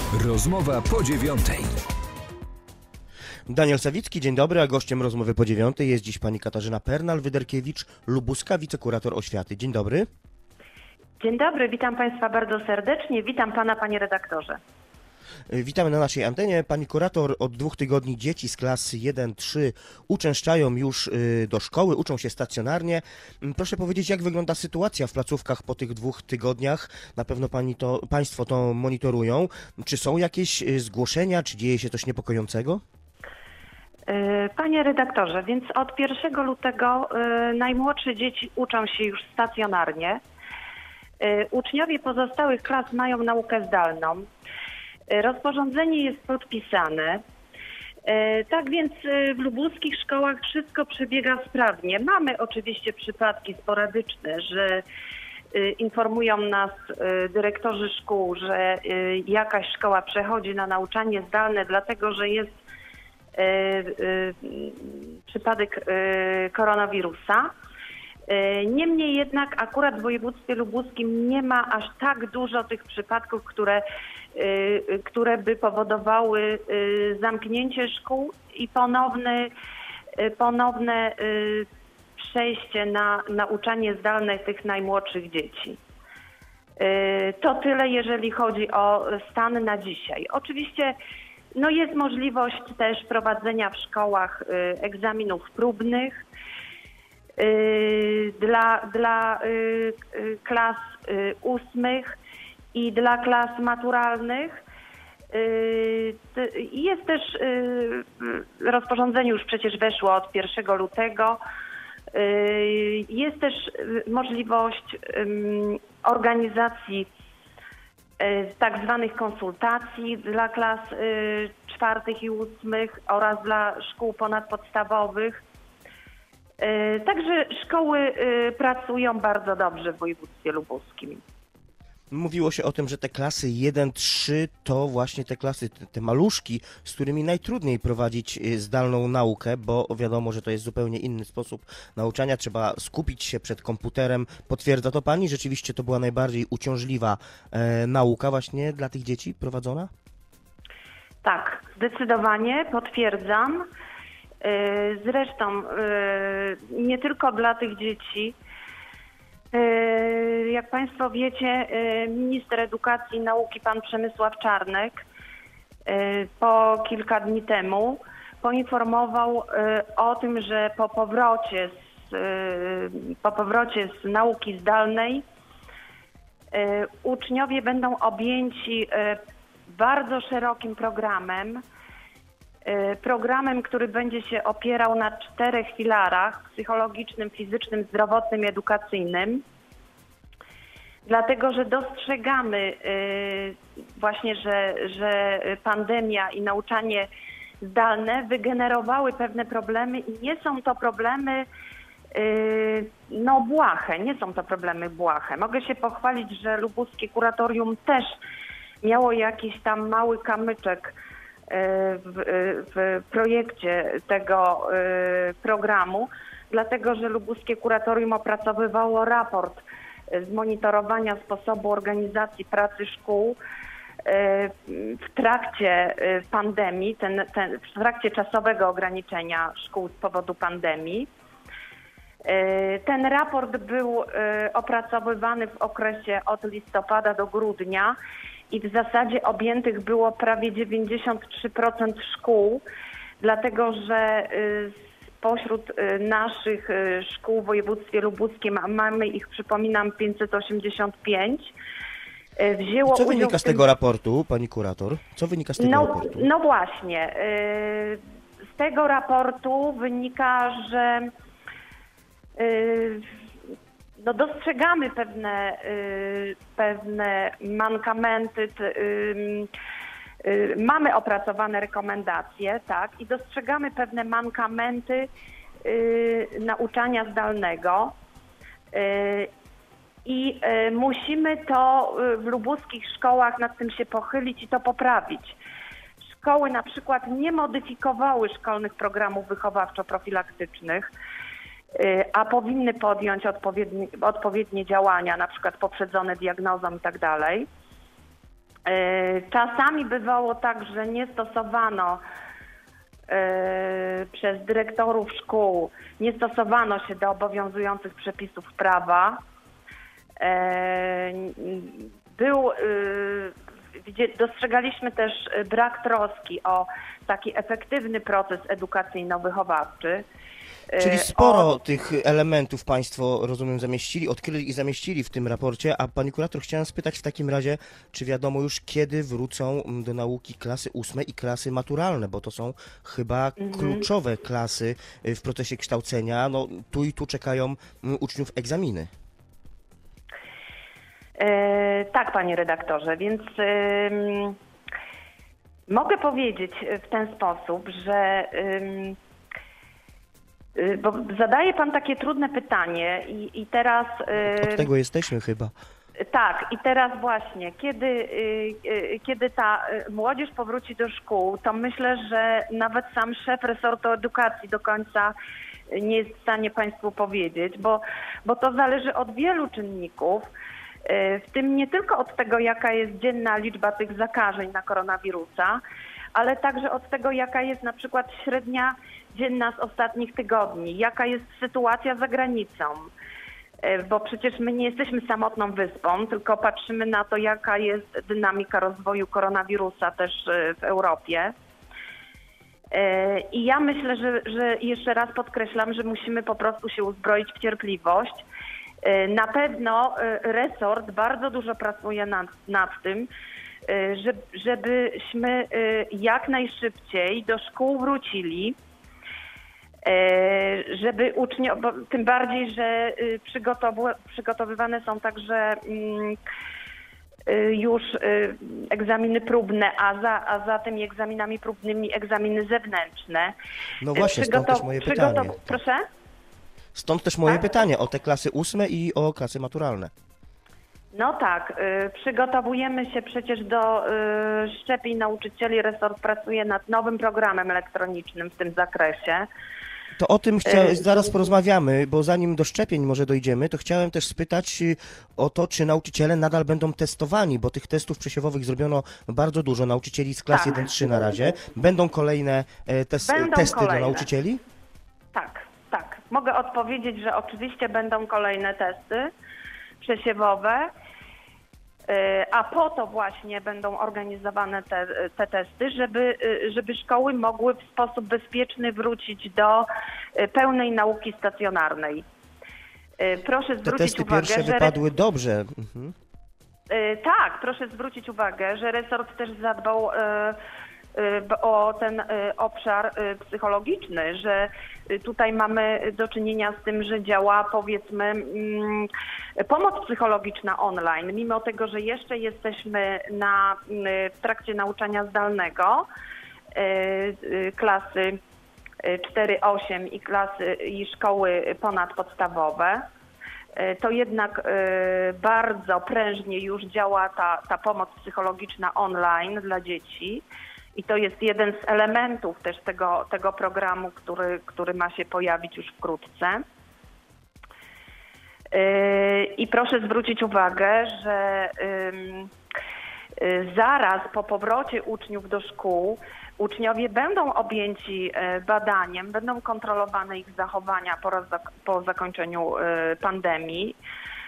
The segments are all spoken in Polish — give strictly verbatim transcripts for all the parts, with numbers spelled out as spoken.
Rozmowa po dziewiątej. Daniel Sawicki, dzień dobry, a gościem rozmowy po dziewiątej jest dziś pani Katarzyna Pernal-Wyderkiewicz-Lubuska, wicekurator oświaty. Dzień dobry. Dzień dobry, witam Państwa bardzo serdecznie, witam Pana, Panie redaktorze. Witamy na naszej antenie. Pani kurator, od dwóch tygodni dzieci z klas jeden trzy uczęszczają już do szkoły, uczą się stacjonarnie. Proszę powiedzieć, jak wygląda sytuacja w placówkach po tych dwóch tygodniach? Na pewno pani to, Państwo to monitorują. Czy są jakieś zgłoszenia, czy dzieje się coś niepokojącego? Panie redaktorze, więc od pierwszego lutego najmłodsze dzieci uczą się już stacjonarnie. Uczniowie pozostałych klas mają naukę zdalną. Rozporządzenie jest podpisane. Tak więc w lubuskich szkołach wszystko przebiega sprawnie. Mamy oczywiście przypadki sporadyczne, że informują nas dyrektorzy szkół, że jakaś szkoła przechodzi na nauczanie zdalne, dlatego że jest przypadek koronawirusa. Niemniej jednak akurat w województwie lubuskim nie ma aż tak dużo tych przypadków, które, które by powodowały zamknięcie szkół i ponowne, ponowne przejście na nauczanie zdalne tych najmłodszych dzieci. To tyle, jeżeli chodzi o stan na dzisiaj. Oczywiście no jest możliwość też prowadzenia w szkołach egzaminów próbnych dla, dla klas ósmych i dla klas maturalnych. Jest też, rozporządzenie już przecież weszło od pierwszego lutego, jest też możliwość organizacji tak zwanych konsultacji dla klas czwartych i ósmych oraz dla szkół ponadpodstawowych. Także szkoły pracują bardzo dobrze w województwie lubuskim. Mówiło się o tym, że te klasy jeden trzy to właśnie te klasy, te, te maluszki, z którymi najtrudniej prowadzić zdalną naukę, bo wiadomo, że to jest zupełnie inny sposób nauczania. Trzeba skupić się przed komputerem. Potwierdza to pani? Rzeczywiście to była najbardziej uciążliwa e, nauka właśnie dla tych dzieci prowadzona? Tak, zdecydowanie potwierdzam. Zresztą nie tylko dla tych dzieci. Jak Państwo wiecie, minister edukacji i nauki pan Przemysław Czarnek po kilka dni temu poinformował o tym, że po powrocie z, po powrocie z nauki zdalnej uczniowie będą objęci bardzo szerokim programem, programem, który będzie się opierał na czterech filarach: psychologicznym, fizycznym, zdrowotnym i edukacyjnym. Dlatego, że dostrzegamy właśnie, że, że pandemia i nauczanie zdalne wygenerowały pewne problemy i nie są to problemy no błahe, nie są to problemy błahe. Mogę się pochwalić, że lubuskie kuratorium też miało jakiś tam mały kamyczek W, w projekcie tego programu, dlatego że lubuskie kuratorium opracowywało raport z monitorowania sposobu organizacji pracy szkół w trakcie pandemii, ten, ten, w trakcie czasowego ograniczenia szkół z powodu pandemii. Ten raport był opracowywany w okresie od listopada do grudnia i w zasadzie objętych było prawie dziewięćdziesiąt trzy procent szkół, dlatego że spośród naszych szkół w województwie lubuskim mamy ich, przypominam, pięćset osiemdziesiąt pięć. Wzięło Co wynika z tego raportu, pani kurator? Co wynika z tego no, raportu? No właśnie, z tego raportu wynika, że no dostrzegamy pewne, pewne mankamenty, mamy opracowane rekomendacje, tak, i dostrzegamy pewne mankamenty nauczania zdalnego i musimy to w lubuskich szkołach nad tym się pochylić i to poprawić. Szkoły na przykład nie modyfikowały szkolnych programów wychowawczo-profilaktycznych, a powinny podjąć odpowiednie, odpowiednie działania, na przykład poprzedzone diagnozą i tak dalej. Czasami bywało tak, że nie stosowano przez dyrektorów szkół, nie stosowano się do obowiązujących przepisów prawa. Był, dostrzegaliśmy też brak troski o taki efektywny proces edukacyjno-wychowawczy. Czyli sporo o... tych elementów Państwo, rozumiem, zamieścili, odkryli i zamieścili w tym raporcie, a Pani Kurator, chciałem spytać w takim razie, czy wiadomo już, kiedy wrócą do nauki klasy ósme i klasy maturalne, bo to są chyba mhm. kluczowe klasy w procesie kształcenia. No, tu i tu czekają uczniów egzaminy. E, tak, Panie redaktorze, więc e, mogę powiedzieć w ten sposób, że e, bo zadaje Pan takie trudne pytanie i, i teraz... Od tego jesteśmy chyba. Tak, i teraz właśnie, kiedy, kiedy ta młodzież powróci do szkół, to myślę, że nawet sam szef resortu edukacji do końca nie jest w stanie Państwu powiedzieć, bo, bo to zależy od wielu czynników, w tym nie tylko od tego, jaka jest dzienna liczba tych zakażeń na koronawirusa, ale także od tego, jaka jest na przykład średnia dzienna z ostatnich tygodni, jaka jest sytuacja za granicą, bo przecież my nie jesteśmy samotną wyspą, tylko patrzymy na to, jaka jest dynamika rozwoju koronawirusa też w Europie. I ja myślę, że, że jeszcze raz podkreślam, że musimy po prostu się uzbroić w cierpliwość. Na pewno resort bardzo dużo pracuje nad, nad tym, żebyśmy jak najszybciej do szkół wrócili, żeby uczniowie, bo tym bardziej, że przygotowywane są także już egzaminy próbne, a za, a za tymi egzaminami próbnymi egzaminy zewnętrzne. No właśnie, Przygotow- stąd też moje pytanie. Przygotow- Proszę? Stąd też moje tak? pytanie o te klasy ósme i o klasy maturalne. No tak, y, przygotowujemy się przecież do y, szczepień nauczycieli. Resort pracuje nad nowym programem elektronicznym w tym zakresie. To o tym chcia... zaraz porozmawiamy, bo zanim do szczepień może dojdziemy, to chciałem też spytać o to, czy nauczyciele nadal będą testowani, bo tych testów przesiewowych zrobiono bardzo dużo, nauczycieli z klas tak. jeden trzy na razie. Będą kolejne tes... będą testy kolejne. dla nauczycieli? Tak, tak. Mogę odpowiedzieć, że oczywiście będą kolejne testy przesiewowe, a po to właśnie będą organizowane te, te testy, żeby, żeby szkoły mogły w sposób bezpieczny wrócić do pełnej nauki stacjonarnej. Proszę zwrócić te testy uwagę, pierwsze że wypadły dobrze. Mhm. Tak, proszę zwrócić uwagę, że resort też zadbał o ten obszar psychologiczny, że tutaj mamy do czynienia z tym, że działa, powiedzmy, pomoc psychologiczna online, mimo tego, że jeszcze jesteśmy na, w trakcie nauczania zdalnego klasy cztery osiem i klasy i szkoły ponadpodstawowe, to jednak bardzo prężnie już działa ta, ta pomoc psychologiczna online dla dzieci. I to jest jeden z elementów też tego, tego programu, który, który ma się pojawić już wkrótce. I proszę zwrócić uwagę, że zaraz po powrocie uczniów do szkół uczniowie będą objęci badaniem, będą kontrolowane ich zachowania po, po zakończeniu pandemii.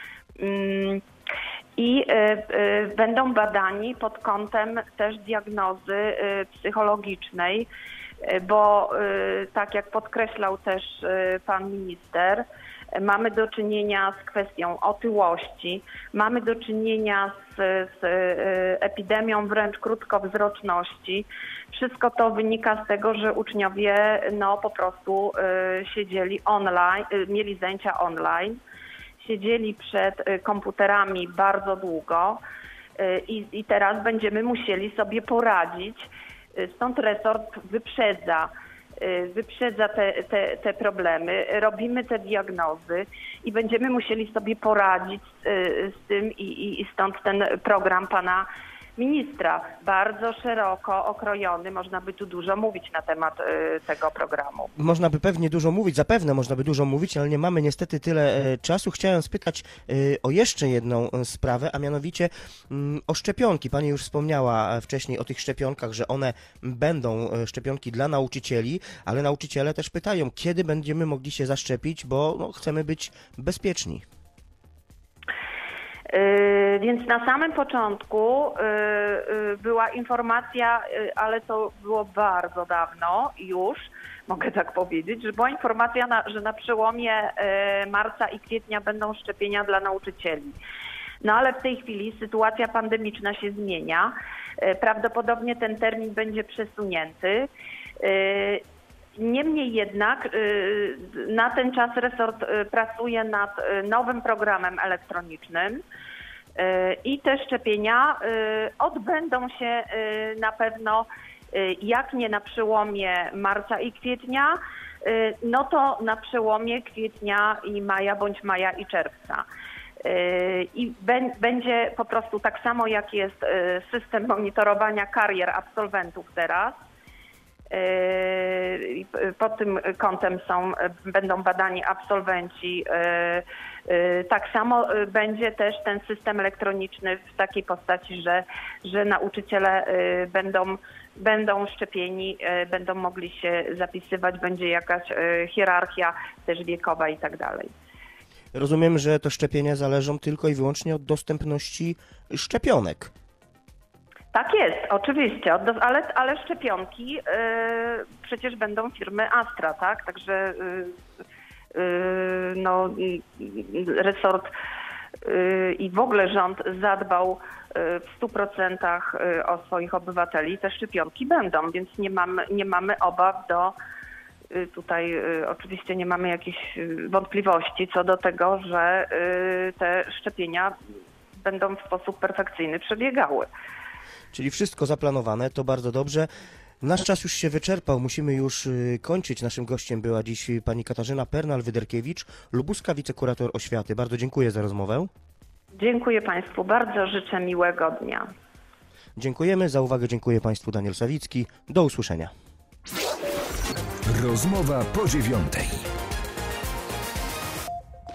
I y, y, będą badani pod kątem też diagnozy y, psychologicznej, y, bo y, tak jak podkreślał też y, pan minister, y, mamy do czynienia z kwestią otyłości, mamy do czynienia z, z y, epidemią wręcz krótkowzroczności. Wszystko to wynika z tego, że uczniowie no, po prostu y, siedzieli online, y, mieli zajęcia online. Siedzieli przed komputerami bardzo długo i, i teraz będziemy musieli sobie poradzić. Stąd resort wyprzedza, wyprzedza te, te, te problemy, robimy te diagnozy i będziemy musieli sobie poradzić z, z tym i, i stąd ten program pana ministra, bardzo szeroko okrojony. Można by tu dużo mówić na temat y, tego programu. Można by pewnie dużo mówić, zapewne można by dużo mówić, ale nie mamy niestety tyle e, czasu. Chciałem spytać e, o jeszcze jedną e, sprawę, a mianowicie m, o szczepionki. Pani już wspomniała wcześniej o tych szczepionkach, że one będą e, szczepionki dla nauczycieli, ale nauczyciele też pytają, kiedy będziemy mogli się zaszczepić, bo no, chcemy być bezpieczni. Yy, więc na samym początku yy, yy, była informacja, yy, ale to było bardzo dawno już, mogę tak powiedzieć, że była informacja, na, że na przełomie yy, marca i kwietnia będą szczepienia dla nauczycieli. No ale w tej chwili sytuacja pandemiczna się zmienia. Yy, prawdopodobnie ten termin będzie przesunięty. Yy, Niemniej jednak na ten czas resort pracuje nad nowym programem elektronicznym i te szczepienia odbędą się na pewno, jak nie na przełomie marca i kwietnia, no to na przełomie kwietnia i maja bądź maja i czerwca. I będzie po prostu tak samo, jak jest system monitorowania karier absolwentów teraz. Pod tym kątem są, będą badani absolwenci. Tak samo będzie też ten system elektroniczny w takiej postaci, że, że nauczyciele będą, będą szczepieni, będą mogli się zapisywać, będzie jakaś hierarchia też wiekowa i tak dalej. Rozumiem, że te szczepienia zależą tylko i wyłącznie od dostępności szczepionek. Tak jest, oczywiście, ale, ale szczepionki yy, przecież będą firmy Astra, tak? Także yy, yy, no, yy, resort yy, i w ogóle rząd zadbał yy, w stu procentach yy, o swoich obywateli. Te szczepionki będą, więc nie mamy, nie mamy obaw do yy, tutaj yy, oczywiście nie mamy jakichś yy, wątpliwości co do tego, że yy, te szczepienia będą w sposób perfekcyjny przebiegały. Czyli wszystko zaplanowane, to bardzo dobrze. Nasz czas już się wyczerpał, musimy już kończyć. Naszym gościem była dziś pani Katarzyna Pernal-Wyderkiewicz, lubuska wicekurator oświaty. Bardzo dziękuję za rozmowę. Dziękuję Państwu, bardzo życzę miłego dnia. Dziękujemy za uwagę, dziękuję Państwu. Daniel Sawicki, do usłyszenia. Rozmowa po dziewiątej.